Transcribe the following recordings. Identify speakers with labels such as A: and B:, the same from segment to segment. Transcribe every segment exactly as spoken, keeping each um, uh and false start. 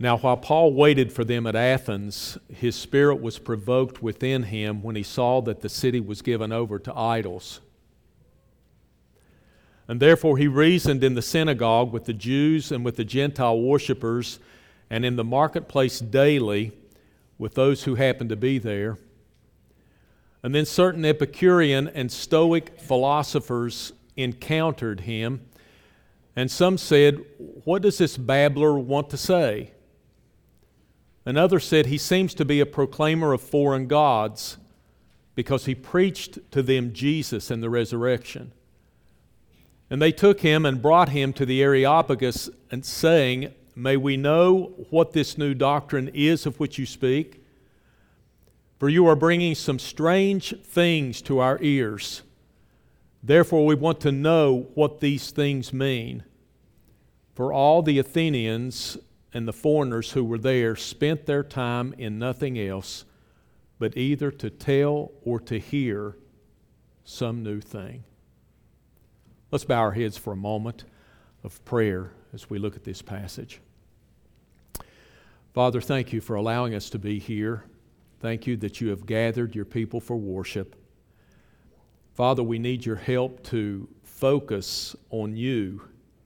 A: Now, while Paul waited for them at Athens, his spirit was provoked within him when he saw that the city was given over to idols. And therefore he reasoned in the synagogue with the Jews and with the Gentile worshippers, and in the marketplace daily with those who happened to be there. And then certain Epicurean and Stoic philosophers encountered him, and some said, "What does this babbler want to say?" And others said, "He seems to be a proclaimer of foreign gods, because he preached to them Jesus and the resurrection." And they took him and brought him to the Areopagus, and saying, "May we know what this new doctrine is of which you speak? For you are bringing some strange things to our ears. Therefore we want to know what these things mean." For all the Athenians and the foreigners who were there spent their time in nothing else but either to tell or to hear some new thing. Let's bow our heads for a moment of prayer as we look at this passage. Father, thank you for allowing us to be here. Thank you that you have gathered your people for worship. Father, we need your help to focus on you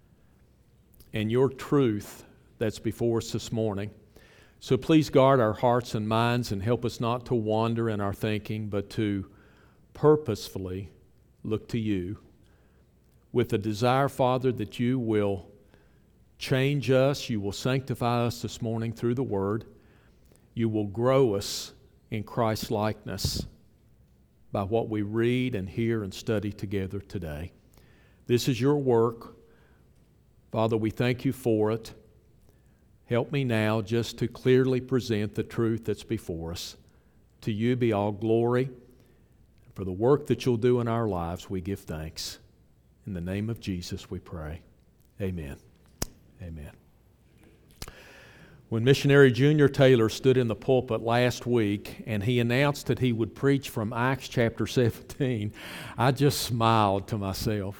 A: and your truth that's before us this morning. So please guard our hearts and minds and help us not to wander in our thinking, but to purposefully look to you with a desire, Father, that you will change us, you will sanctify us this morning through the Word, you will grow us in Christ's likeness by what we read and hear and study together today. This is your work. Father, we thank you for it. Help me now just to clearly present the truth that's before us. To you be all glory. For the work that you'll do in our lives, we give thanks. In the name of Jesus we pray. Amen. Amen. When missionary Junior Taylor stood in the pulpit last week and he announced that he would preach from Acts chapter seventeen, I just smiled to myself.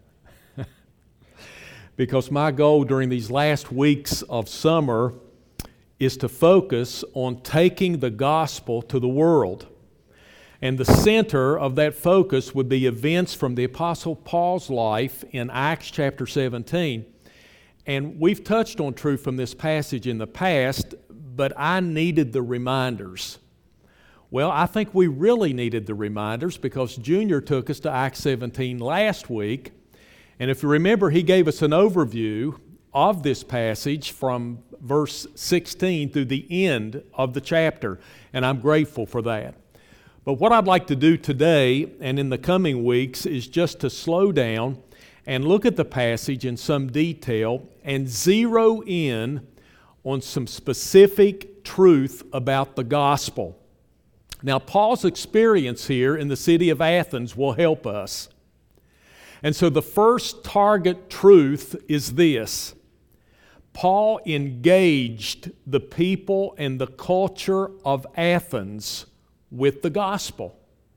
A: Because my goal during these last weeks of summer is to focus on taking the gospel to the world. And the center of that focus would be events from the Apostle Paul's life in Acts chapter seventeen. And we've touched on truth from this passage in the past, but I needed the reminders. Well, I think we really needed the reminders because Junior took us to Acts seventeen last week. And if you remember, he gave us an overview of this passage from verse sixteen through the end of the chapter, and I'm grateful for that. But what I'd like to do today and in the coming weeks is just to slow down and look at the passage in some detail and zero in on some specific truth about the gospel. Now, Paul's experience here in the city of Athens will help us. And so the first target truth is this: Paul engaged the people and the culture of Athens with the gospel.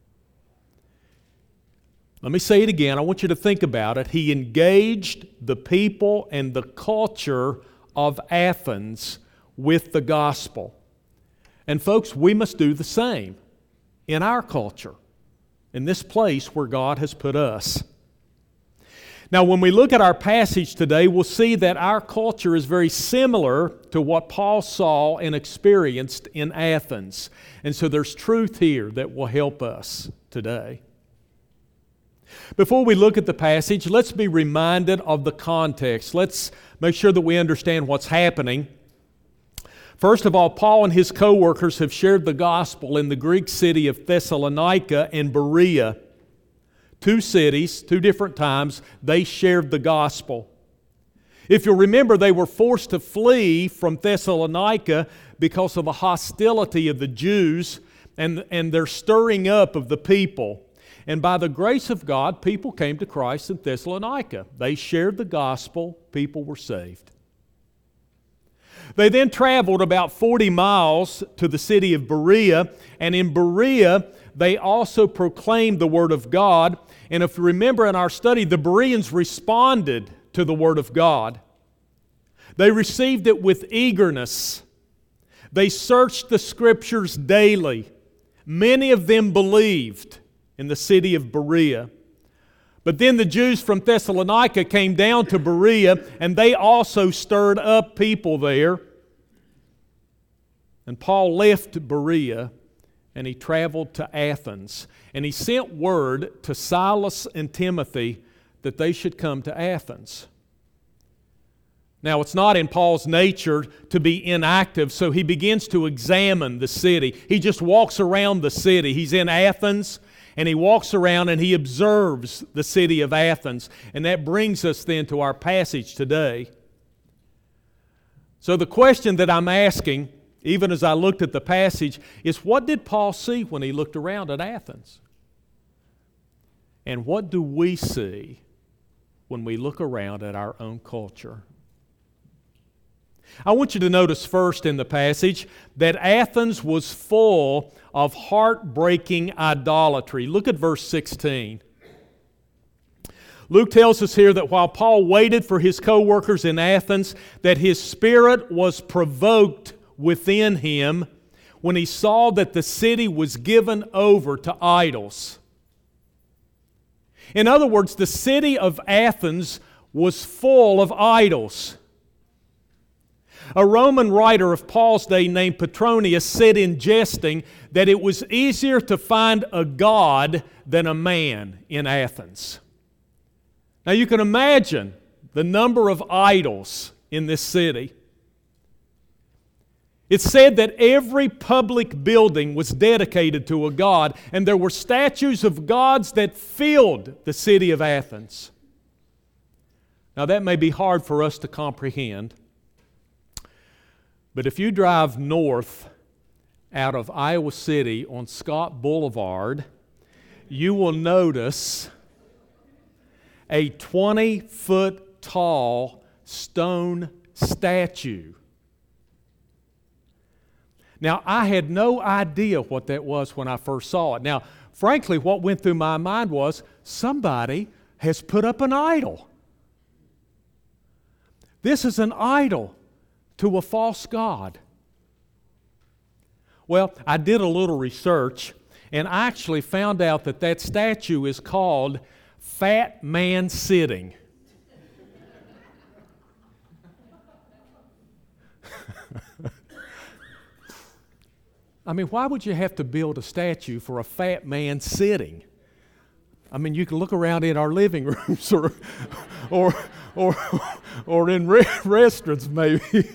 A: Let me say it again. I want you to think about it. He engaged the people and the culture of Athens with the gospel. And folks, we must do the same in our culture, in this place where God has put us. Now, when we look at our passage today, we'll see that our culture is very similar to what Paul saw and experienced in Athens. And so there's truth here that will help us today. Before we look at the passage, let's be reminded of the context. Let's make sure that we understand what's happening. First of all, Paul and his co-workers have shared the gospel in the Greek city of Thessalonica and Berea. Two cities, two different times, they shared the gospel. If you'll remember, they were forced to flee from Thessalonica because of the hostility of the Jews and, and their stirring up of the people. And by the grace of God, people came to Christ in Thessalonica. They shared the gospel, people were saved. They then traveled about forty miles to the city of Berea, and in Berea, they also proclaimed the Word of God. And if you remember in our study, the Bereans responded to the Word of God. They received it with eagerness. They searched the Scriptures daily. Many of them believed in the city of Berea. But then the Jews from Thessalonica came down to Berea, and they also stirred up people there. And Paul left Berea, and he traveled to Athens. And he sent word to Silas and Timothy that they should come to Athens. Now, it's not in Paul's nature to be inactive, so he begins to examine the city. He just walks around the city. He's in Athens, and he walks around and he observes the city of Athens. And that brings us then to our passage today. So the question that I'm asking, even as I looked at the passage, is what did Paul see when he looked around at Athens? And what do we see when we look around at our own culture? I want you to notice first in the passage that Athens was full of heartbreaking idolatry. Look at verse sixteen. Luke tells us here that while Paul waited for his co-workers in Athens, that his spirit was provoked within him when he saw that the city was given over to idols. In other words, the city of Athens was full of idols. A Roman writer of Paul's day named Petronius said in jesting that it was easier to find a god than a man in Athens. Now you can imagine the number of idols in this city. It's said that every public building was dedicated to a god, and there were statues of gods that filled the city of Athens. Now that may be hard for us to comprehend. But if you drive north out of Iowa City on Scott Boulevard, you will notice a twenty-foot tall stone statue. Now, I had no idea what that was when I first saw it. Now, frankly, what went through my mind was somebody has put up an idol. This is an idol to a false god. Well, I did a little research, and I actually found out that that statue is called Fat Man Sitting. I mean, why would you have to build a statue for a fat man sitting? I mean, you can look around in our living rooms or or or, or in re- restaurants maybe.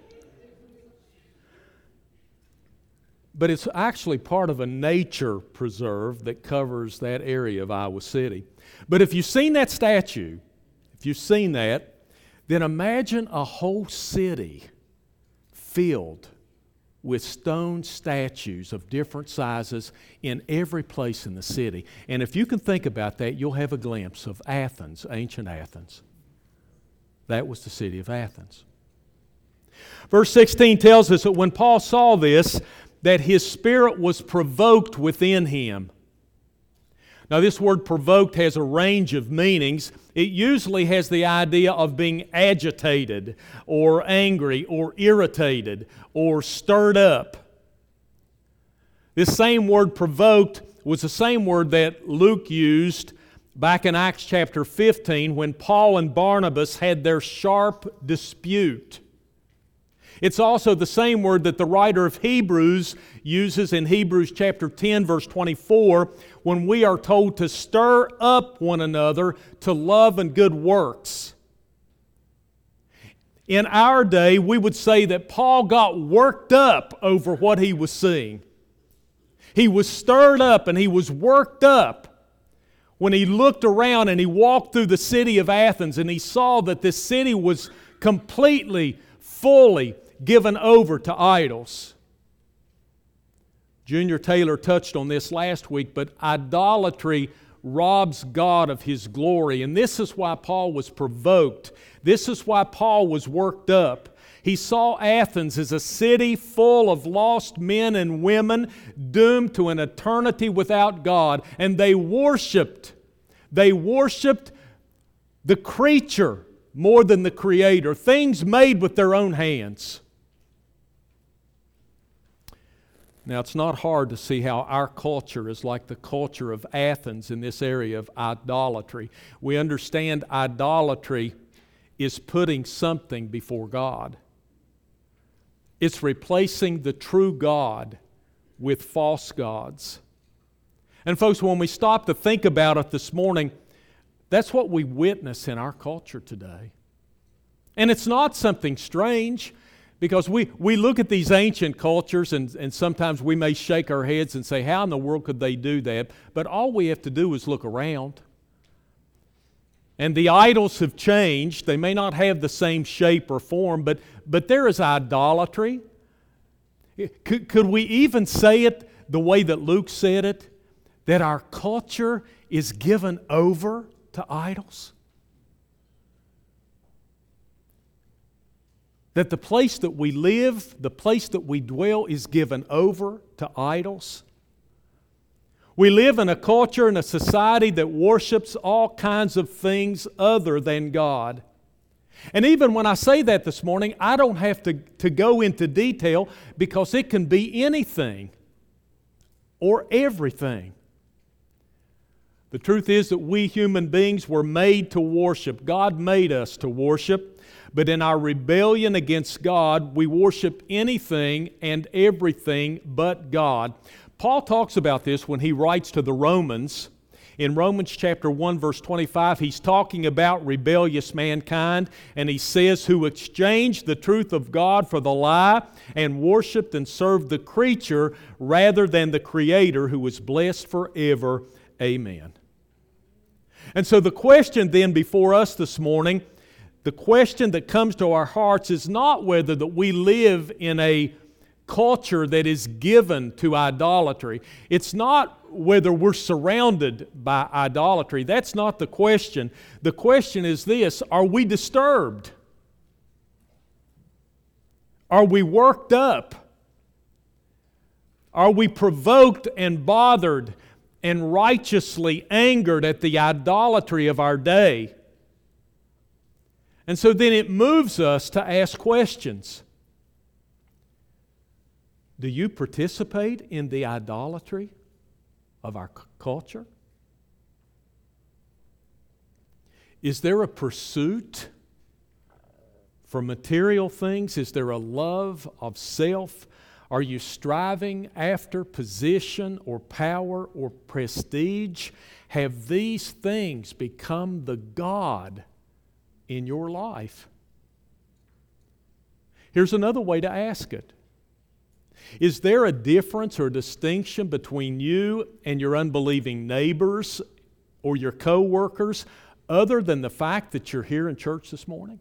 A: But it's actually part of a nature preserve that covers that area of Iowa City. But if you've seen that statue, if you've seen that, then imagine a whole city filled with stone statues of different sizes in every place in the city. And if you can think about that, you'll have a glimpse of Athens, ancient Athens. That was the city of Athens. Verse sixteen tells us that when Paul saw this, that his spirit was provoked within him. Now, this word provoked has a range of meanings. It usually has the idea of being agitated or angry or irritated or stirred up. This same word provoked was the same word that Luke used back in Acts chapter fifteen when Paul and Barnabas had their sharp dispute. It's also the same word that the writer of Hebrews uses in Hebrews chapter ten, verse twenty-four, when we are told to stir up one another to love and good works. In our day, we would say that Paul got worked up over what he was seeing. He was stirred up and he was worked up when he looked around and he walked through the city of Athens and he saw that this city was completely, fully given over to idols. Junior Taylor touched on this last week, but idolatry robs God of His glory. And this is why Paul was provoked. This is why Paul was worked up. He saw Athens as a city full of lost men and women doomed to an eternity without God. And they worshiped, they worshiped the creature more than the Creator, things made with their own hands. Now, it's not hard to see how our culture is like the culture of Athens in this area of idolatry. We understand idolatry is putting something before God. It's replacing the true God with false gods. And folks, when we stop to think about it this morning, that's what we witness in our culture today. And it's not something strange, because we, we look at these ancient cultures and, and sometimes we may shake our heads and say, how in the world could they do that? But all we have to do is look around. And the idols have changed. They may not have the same shape or form, but, but there is idolatry. Could, could we even say it the way that Luke said it? That our culture is given over to idols? That the place that we live, the place that we dwell is given over to idols? We live in a culture and a society that worships all kinds of things other than God. And even when I say that this morning, I don't have to, to go into detail, because it can be anything or everything. The truth is that we human beings were made to worship. God made us to worship. But in our rebellion against God, we worship anything and everything but God. Paul talks about this when he writes to the Romans. In Romans chapter one, verse twenty-five, he's talking about rebellious mankind, and he says, who exchanged the truth of God for the lie and worshiped and served the creature rather than the Creator, who is blessed forever. Amen. And so the question then before us this morning, the question that comes to our hearts is not whether that we live in a culture that is given to idolatry. It's not whether we're surrounded by idolatry. That's not the question. The question is this: are we disturbed? Are we worked up? Are we provoked and bothered and righteously angered at the idolatry of our day? And so then it moves us to ask questions. Do you participate in the idolatry of our c- culture? Is there a pursuit for material things? Is there a love of self? Are you striving after position or power or prestige? Have these things become the God in your life? Here's another way to ask it. Is there a difference or distinction between you and your unbelieving neighbors or your co-workers other than the fact that you're here in church this morning?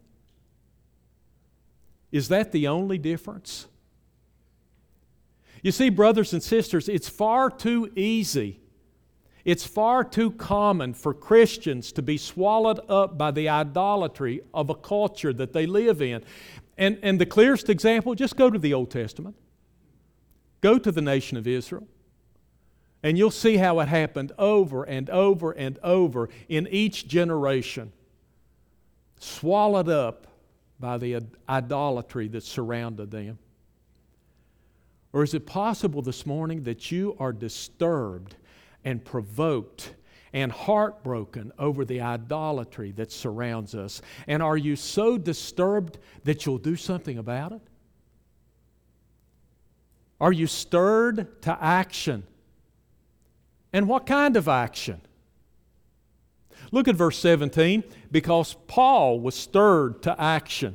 A: Is that the only difference? You see, brothers and sisters, it's far too easy, it's far too common for Christians to be swallowed up by the idolatry of a culture that they live in. And, and the clearest example, just go to the Old Testament. Go to the nation of Israel. And you'll see how it happened over and over and over in each generation. Swallowed up by the idolatry that surrounded them. Or is it possible this morning that you are disturbed and provoked and heartbroken over the idolatry that surrounds us? And are you so disturbed that you'll do something about it? Are you stirred to action? And what kind of action? Look at verse seventeen. Because Paul was stirred to action.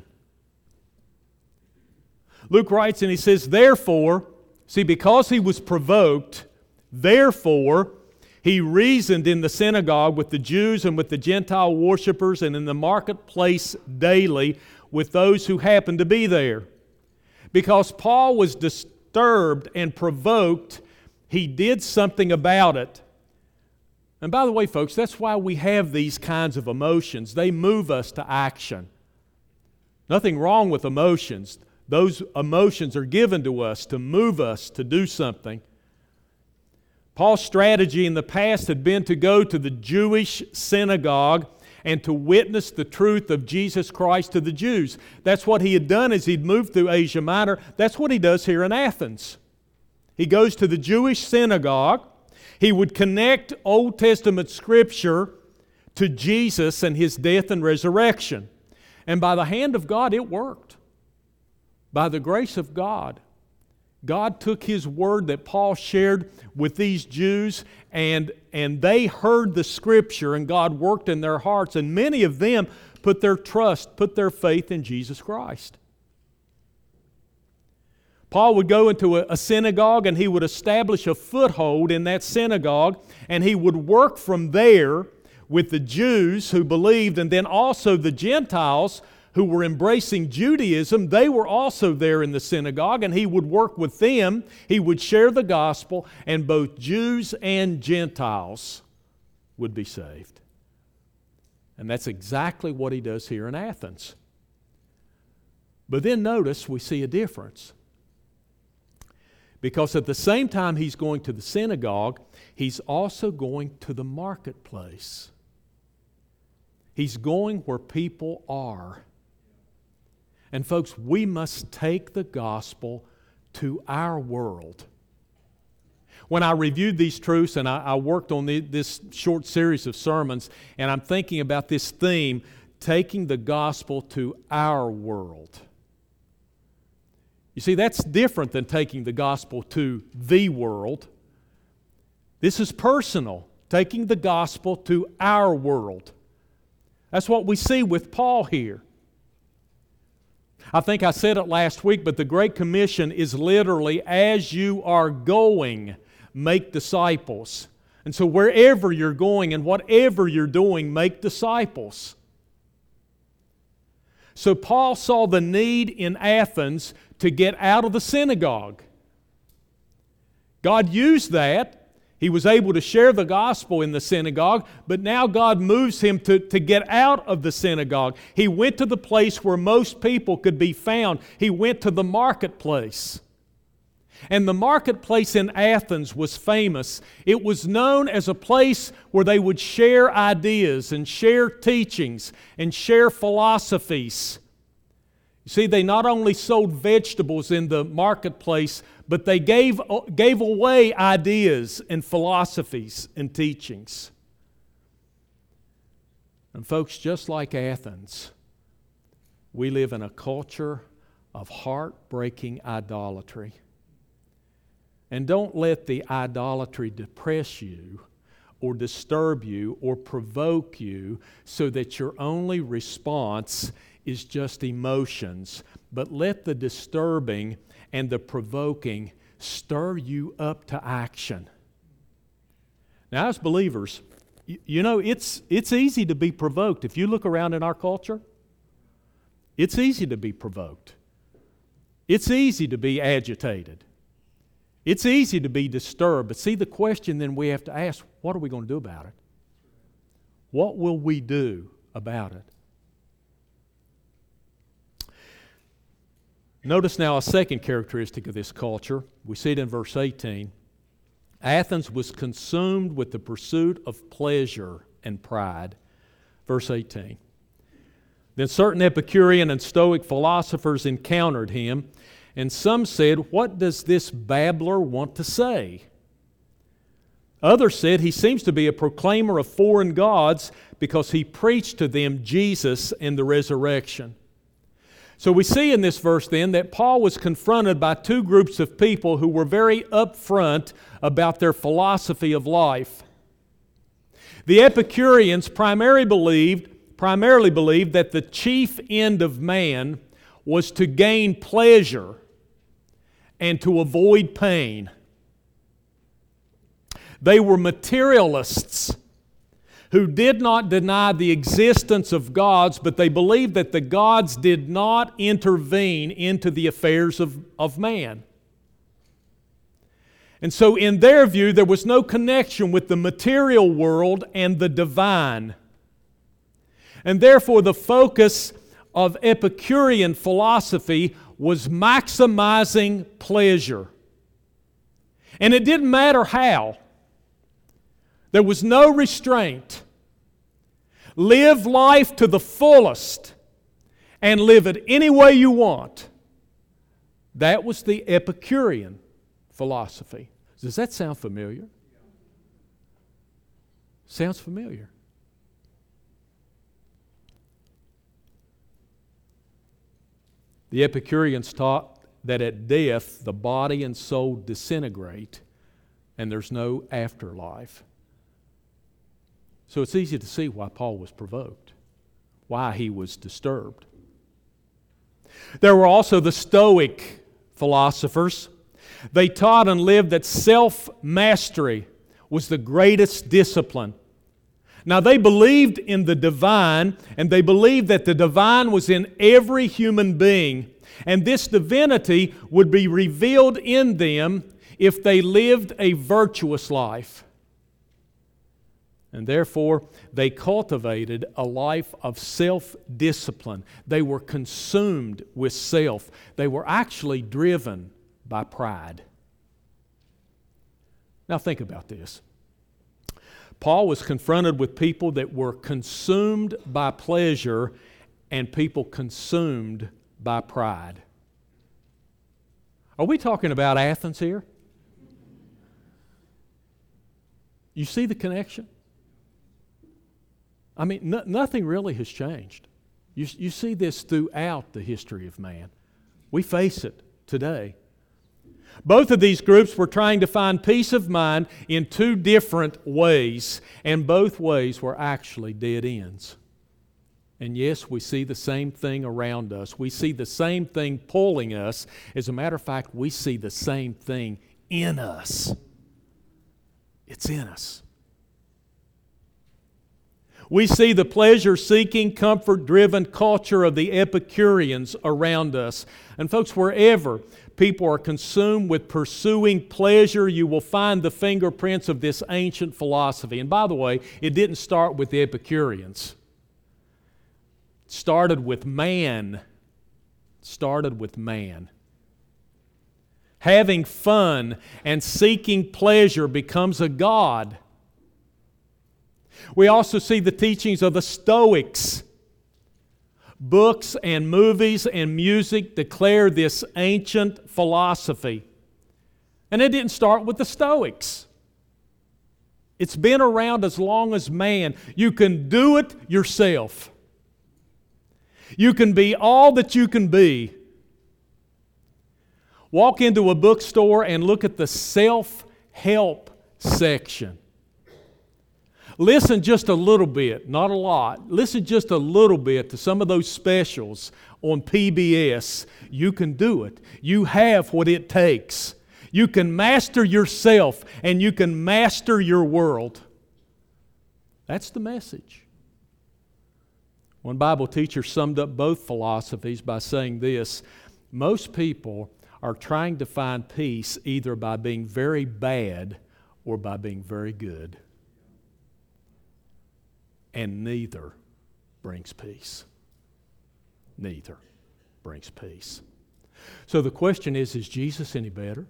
A: Luke writes and he says, therefore, see, because he was provoked, therefore, he reasoned in the synagogue with the Jews and with the Gentile worshipers and in the marketplace daily with those who happened to be there. Because Paul was disturbed and provoked, he did something about it. And by the way, folks, that's why we have these kinds of emotions. They move us to action. Nothing wrong with emotions. Those emotions are given to us to move us to do something. Paul's strategy in the past had been to go to the Jewish synagogue and to witness the truth of Jesus Christ to the Jews. That's what he had done as he'd moved through Asia Minor. That's what he does here in Athens. He goes to the Jewish synagogue. He would connect Old Testament Scripture to Jesus and His death and resurrection. And by the hand of God, it worked. By the grace of God, God took His word that Paul shared with these Jews, and, and they heard the Scripture, and God worked in their hearts, and many of them put their trust, put their faith in Jesus Christ. Paul would go into a, a synagogue, and he would establish a foothold in that synagogue, and he would work from there with the Jews who believed, and then also the Gentiles who were embracing Judaism. They were also there in the synagogue, and he would work with them. He would share the gospel, and both Jews and Gentiles would be saved. And that's exactly what he does here in Athens. But then notice we see a difference. Because at the same time he's going to the synagogue, he's also going to the marketplace. He's going where people are. And folks, we must take the gospel to our world. When I reviewed these truths and I, I worked on the, this short series of sermons, and I'm thinking about this theme, taking the gospel to our world. You see, that's different than taking the gospel to the world. This is personal, taking the gospel to our world. That's what we see with Paul here. I think I said it last week, but the Great Commission is literally, as you are going, make disciples. And so wherever you're going and whatever you're doing, make disciples. So Paul saw the need in Athens to get out of the synagogue. God used that. He was able to share the gospel in the synagogue, but now God moves him to, to get out of the synagogue. He went to the place where most people could be found. He went to the marketplace. And the marketplace in Athens was famous. It was known as a place where they would share ideas and share teachings and share philosophies. You see, they not only sold vegetables in the marketplace, but they gave, gave away ideas and philosophies and teachings. And folks, just like Athens, we live in a culture of heartbreaking idolatry. And don't let the idolatry depress you or disturb you or provoke you so that your only response is just emotions. But let the disturbing and the provoking stir you up to action. Now, as believers, you know, it's, it's easy to be provoked. If you look around in our culture, it's easy to be provoked. It's easy to be agitated. It's easy to be disturbed. But see, the question then we have to ask, what are we going to do about it? What will we do about it? Notice now a second characteristic of this culture. We see it in verse eighteen. Athens was consumed with the pursuit of pleasure and pride. Verse eighteen. Then certain Epicurean and Stoic philosophers encountered him, and some said, "What does this babbler want to say?" Others said, "He seems to be a proclaimer of foreign gods because he preached to them Jesus and the resurrection." So we see in this verse then that Paul was confronted by two groups of people who were very upfront about their philosophy of life. The Epicureans primarily believed, primarily believed that the chief end of man was to gain pleasure and to avoid pain. They were materialists who did not deny the existence of gods, but they believed that the gods did not intervene into the affairs of, of man. And so in their view, there was no connection with the material world and the divine. And therefore, the focus of Epicurean philosophy was maximizing pleasure. And it didn't matter how. There was no restraint. live life to the fullest, and live it any way you want. That was the Epicurean philosophy. Does that sound familiar? Sounds familiar. The Epicureans taught that at death the body and soul disintegrate and there's no afterlife. So it's easy to see why Paul was provoked, why he was disturbed. There were also the Stoic philosophers. They taught and lived that self-mastery was the greatest discipline. Now, they believed in the divine, and they believed that the divine was in every human being, and this divinity would be revealed in them if they lived a virtuous life. And therefore, they cultivated a life of self-discipline. They were consumed with self. They were actually driven by pride. Now think about this. Paul was confronted with people that were consumed by pleasure and people consumed by pride. Are we talking about Athens here? You see the connection? I mean, no, nothing really has changed. You, you see this throughout the history of man. We face it today. Both of these groups were trying to find peace of mind in two different ways, and both ways were actually dead ends. And yes, we see the same thing around us. We see the same thing pulling us. As a matter of fact, we see the same thing in us. It's in us. We see the pleasure-seeking, comfort-driven culture of the Epicureans around us. And folks, wherever people are consumed with pursuing pleasure, you will find the fingerprints of this ancient philosophy. And by the way, it didn't start with the Epicureans. It started with man. It started with man. Having fun and seeking pleasure becomes a god. We also see the teachings of the Stoics. Books and movies and music declare this ancient philosophy. And it didn't start with the Stoics. It's been around as long as man. You can do it yourself. You can be all that you can be. Walk into a bookstore and look at the self-help section. Listen just a little bit, not a lot. Listen just a little bit to some of those specials on P B S. You can do it. You have what it takes. You can master yourself and you can master your world. That's the message. One Bible teacher summed up both philosophies by saying this: most people are trying to find peace either by being very bad or by being very good. And neither brings peace. Neither brings peace. So the question is, is Jesus any better?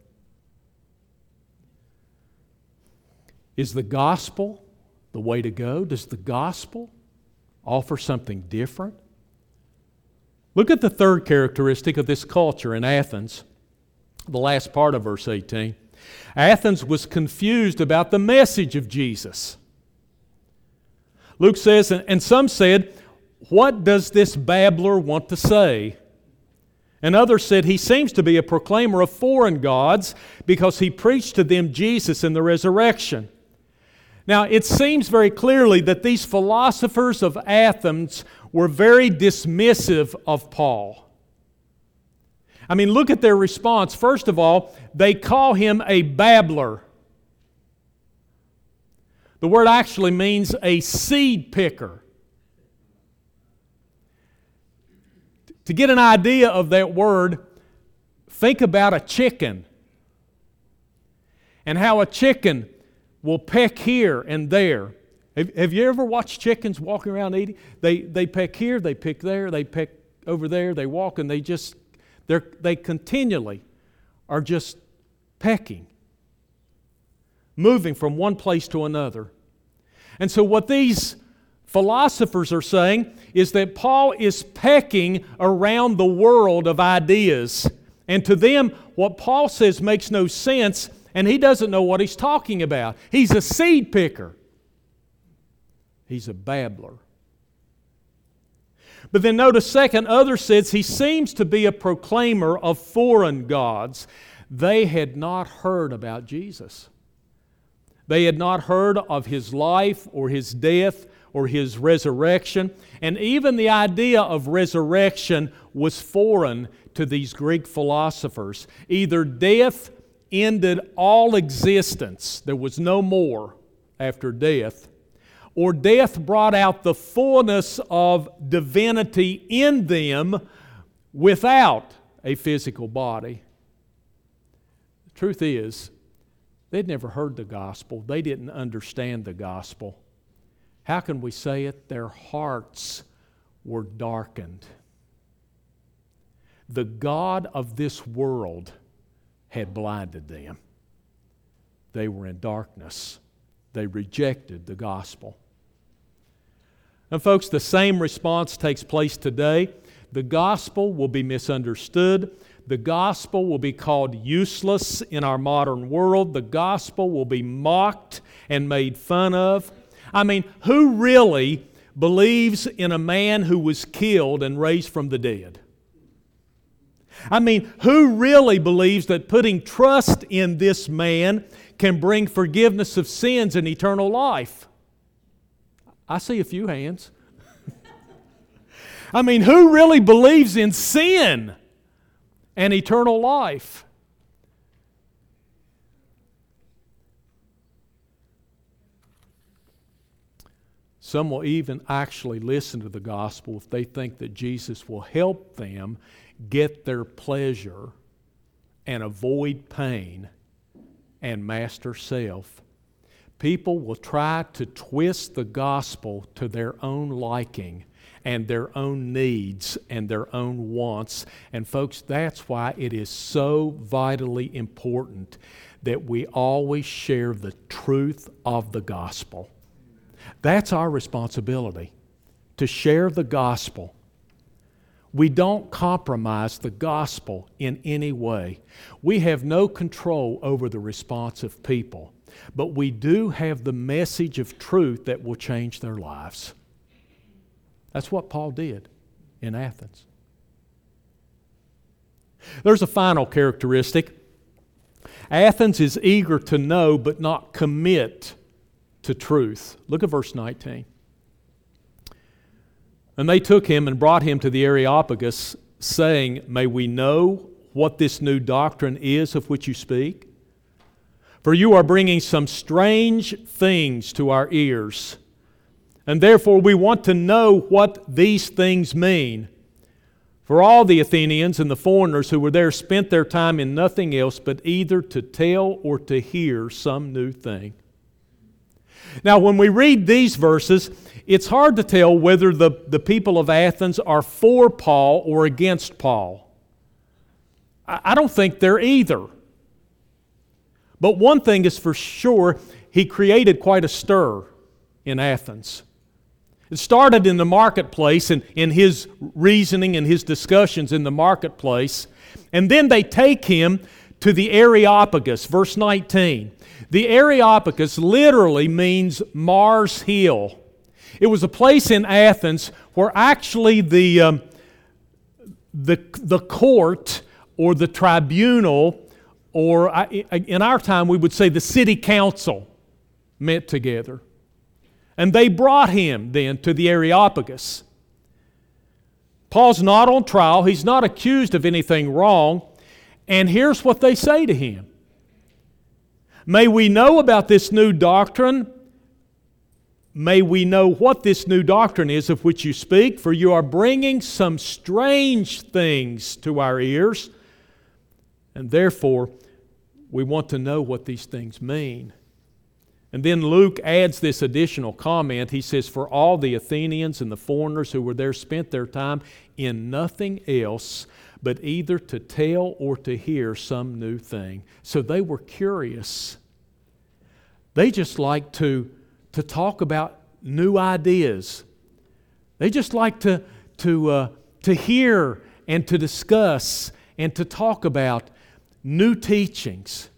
A: Is the gospel the way to go? Does the gospel offer something different? Look at the third characteristic of this culture in Athens, the last part of verse eighteen. Athens was confused about the message of Jesus. Luke says, and some said, "What does this babbler want to say?" And others said, "He seems to be a proclaimer of foreign gods because he preached to them Jesus and the resurrection." Now, it seems very clearly that these philosophers of Athens were very dismissive of Paul. I mean, look at their response. First of all, they call him a babbler. The word actually means a seed picker. To get an idea of that word, think about a chicken and how a chicken will peck here and there. Have, have you ever watched chickens walking around eating? They, they peck here, they peck there, they peck over there, they walk, and they just, they're, they continually are just pecking, moving from one place to another. And so what these philosophers are saying is that Paul is pecking around the world of ideas. And to them, what Paul says makes no sense, and he doesn't know what he's talking about. He's a seed picker. He's a babbler. But then notice second, others says he seems to be a proclaimer of foreign gods. They had not heard about Jesus. They had not heard of His life or His death or His resurrection. And even the idea of resurrection was foreign to these Greek philosophers. Either death ended all existence, there was no more after death, or death brought out the fullness of divinity in them without a physical body. The truth is, they'd never heard the gospel. They didn't understand the gospel. How can we say it? Their hearts were darkened. The God of this world had blinded them. They were in darkness. They rejected the gospel. And folks, the same response takes place today. The gospel will be misunderstood. The gospel will be called useless in our modern world. The gospel will be mocked and made fun of. I mean, who really believes in a man who was killed and raised from the dead? I mean, who really believes that putting trust in this man can bring forgiveness of sins and eternal life? I see a few hands. I mean, who really believes in sin and eternal life? Some will even actually listen to the gospel if they think that Jesus will help them get their pleasure and avoid pain and master self. People will try to twist the gospel to their own liking and their own needs and their own wants. And folks, that's why it is so vitally important that we always share the truth of the gospel. That's our responsibility, to share the gospel. We don't compromise the gospel in any way. We have no control over the response of people, but we do have the message of truth that will change their lives. That's what Paul did in Athens. There's a final characteristic. Athens is eager to know but not commit to truth. Look at verse nineteen. And they took him and brought him to the Areopagus, saying, May we know what this new doctrine is of which you speak? For you are bringing some strange things to our ears, and therefore we want to know what these things mean. For all the Athenians and the foreigners who were there spent their time in nothing else but either to tell or to hear some new thing. Now, when we read these verses, it's hard to tell whether the, the people of Athens are for Paul or against Paul. I, I don't think they're either. But one thing is for sure, he created quite a stir in Athens. It started in the marketplace and in his reasoning and his discussions in the marketplace. And then they take him to the Areopagus, verse nineteen. The Areopagus literally means Mars Hill. It was a place in Athens where actually the, um, the, the court or the tribunal, or in our time we would say the city council, met together. And they brought him then to the Areopagus. Paul's not on trial. He's not accused of anything wrong. And here's what they say to him. May we know about this new doctrine. May we know what this new doctrine is of which you speak, for you are bringing some strange things to our ears, and therefore we want to know what these things mean. And then Luke adds this additional comment. He says, for all the Athenians and the foreigners who were there spent their time in nothing else but either to tell or to hear some new thing. So they were curious. They just like to, to talk about new ideas, They just like to, to, uh, to hear and to discuss and to talk about new teachings.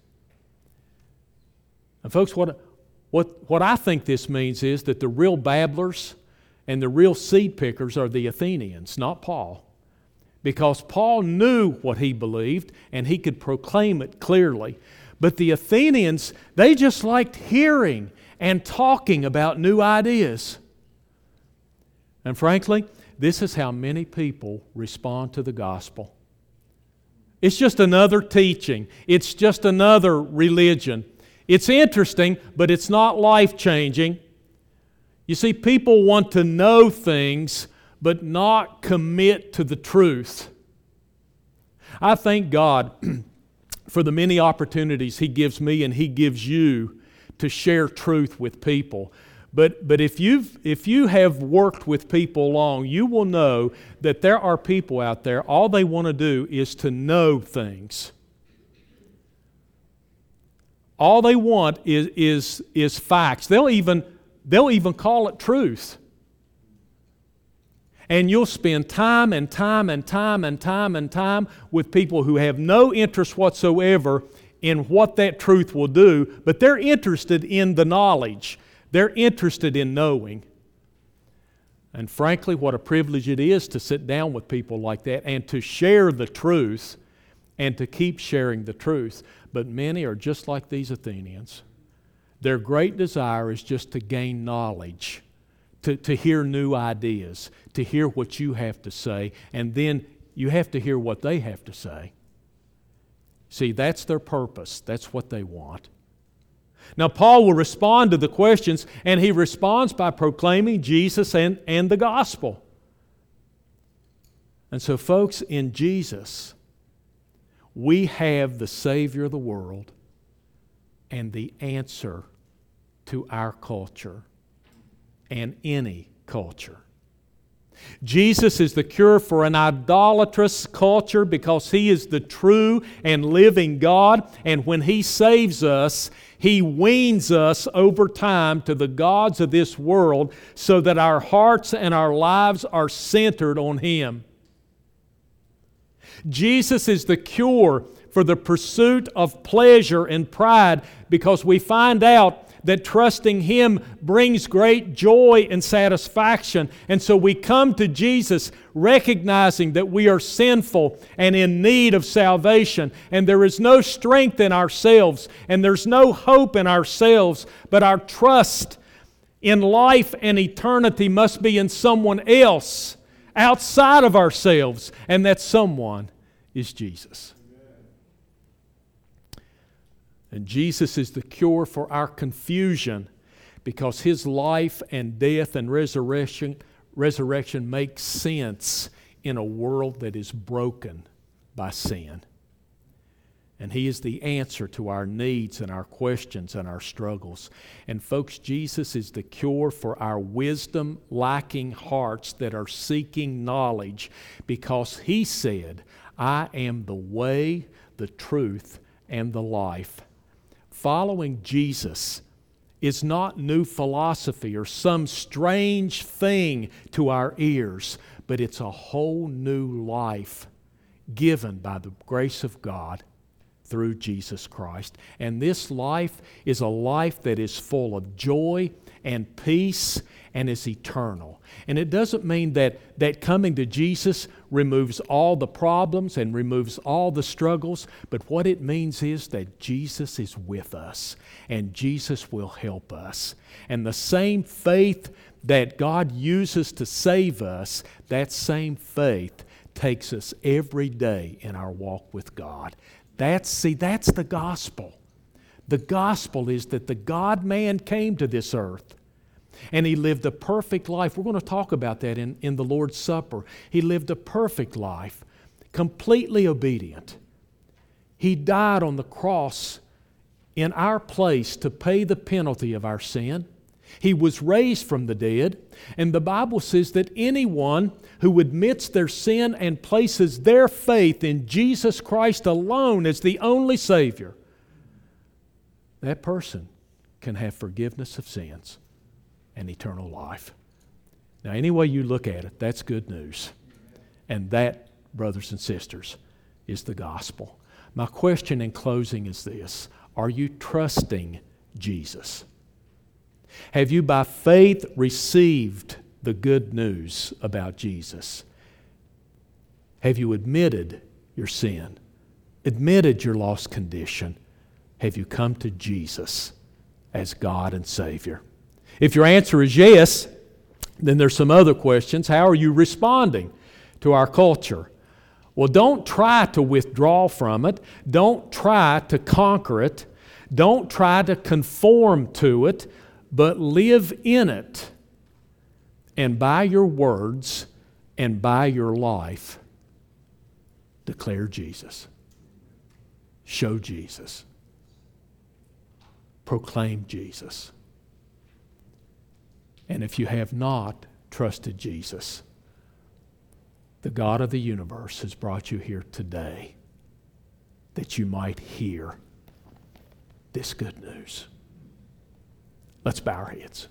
A: And folks, what, what, what I think this means is that the real babblers and the real seed pickers are the Athenians, not Paul. Because Paul knew what he believed and he could proclaim it clearly. But the Athenians, they just liked hearing and talking about new ideas. And frankly, this is how many people respond to the gospel. It's just another teaching. It's just another religion. It's interesting, but it's not life-changing. You see, people want to know things, but not commit to the truth. I thank God for the many opportunities He gives me and He gives you to share truth with people. But, but if, you've, if you have worked with people long, you will know that there are people out there, all they want to do is to know things. All they want is, is, is facts. They'll even, they'll even call it truth. And you'll spend time and time and time and time and time with people who have no interest whatsoever in what that truth will do, but they're interested in the knowledge. They're interested in knowing. And frankly, what a privilege it is to sit down with people like that and to share the truth and to keep sharing the truth. But many are just like these Athenians. Their great desire is just to gain knowledge, to, to hear new ideas, to hear what you have to say, and then you have to hear what they have to say. See, that's their purpose. That's what they want. Now, Paul will respond to the questions, and he responds by proclaiming Jesus and, and the gospel. And so, folks, in Jesus, we have the Savior of the world and the answer to our culture and any culture. Jesus is the cure for an idolatrous culture because He is the true and living God, and when He saves us, He weans us over time to the gods of this world so that our hearts and our lives are centered on Him. Jesus is the cure for the pursuit of pleasure and pride because we find out that trusting Him brings great joy and satisfaction. And so we come to Jesus recognizing that we are sinful and in need of salvation. And there is no strength in ourselves and there's no hope in ourselves, but our trust in life and eternity must be in someone else outside of ourselves. And that someone is Jesus. And Jesus is the cure for our confusion because His life and death and resurrection, resurrection makes sense in a world that is broken by sin. And He is the answer to our needs and our questions and our struggles. And folks, Jesus is the cure for our wisdom-lacking hearts that are seeking knowledge because He said, I am the way, the truth, and the life. Following Jesus is not new philosophy or some strange thing to our ears, but it's a whole new life given by the grace of God through Jesus Christ. And this life is a life that is full of joy and peace and is eternal. And it doesn't mean that, that coming to Jesus removes all the problems and removes all the struggles, but what it means is that Jesus is with us and Jesus will help us. And the same faith that God uses to save us, that same faith takes us every day in our walk with God. That's, see, that's the gospel. The gospel is that the God-man came to this earth and He lived a perfect life. We're going to talk about that in, in the Lord's Supper. He lived a perfect life, completely obedient. He died on the cross in our place to pay the penalty of our sin. He was raised from the dead, and the Bible says that anyone who admits their sin and places their faith in Jesus Christ alone as the only Savior, that person can have forgiveness of sins and eternal life. Now, any way you look at it, that's good news. And that, brothers and sisters, is the gospel. My question in closing is this: are you trusting Jesus? Have you by faith received the good news about Jesus? Have you admitted your sin? Admitted your lost condition? Have you come to Jesus as God and Savior? If your answer is yes, then there's some other questions. How are you responding to our culture? Well, don't try to withdraw from it. Don't try to conquer it. Don't try to conform to it, but live in it. And by your words and by your life, declare Jesus. Show Jesus. Proclaim Jesus. And if you have not trusted Jesus, the God of the universe has brought you here today that you might hear this good news. Let's bow our heads.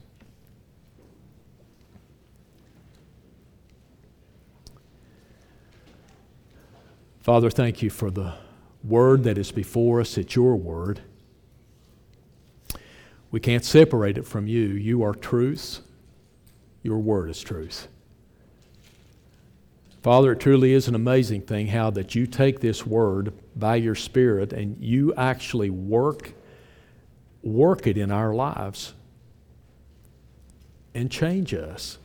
A: Father, thank you for the word that is before us. It's your word. We can't separate it from you. You are truth. Your word is truth. Father, it truly is an amazing thing how that you take this word by your Spirit and you actually work, work it in our lives and change us.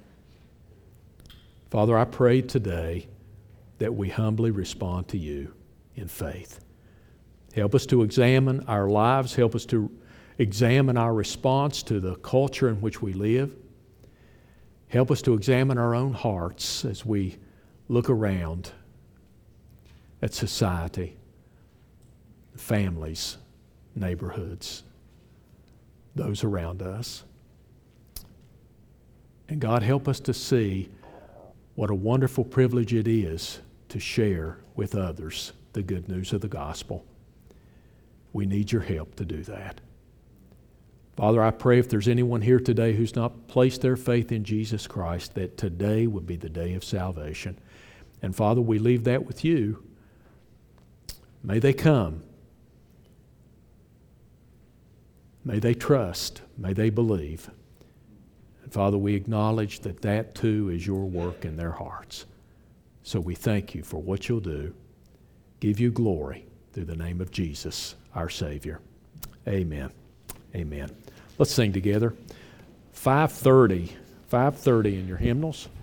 A: Father, I pray today that we humbly respond to you in faith. Help us to examine our lives. Help us to examine our response to the culture in which we live. Help us to examine our own hearts as we look around at society, families, neighborhoods, those around us. And God, help us to see what a wonderful privilege it is to share with others the good news of the gospel. We need your help to do that. Father, I pray if there's anyone here today who's not placed their faith in Jesus Christ, that today would be the day of salvation. And Father, we leave that with you. May they come. May they trust. May they believe. And Father, we acknowledge that that too is your work in their hearts. So we thank you for what you'll do. Give you glory through the name of Jesus, our Savior. Amen. Amen. Let's sing together. five thirty. five thirty in your hymnals.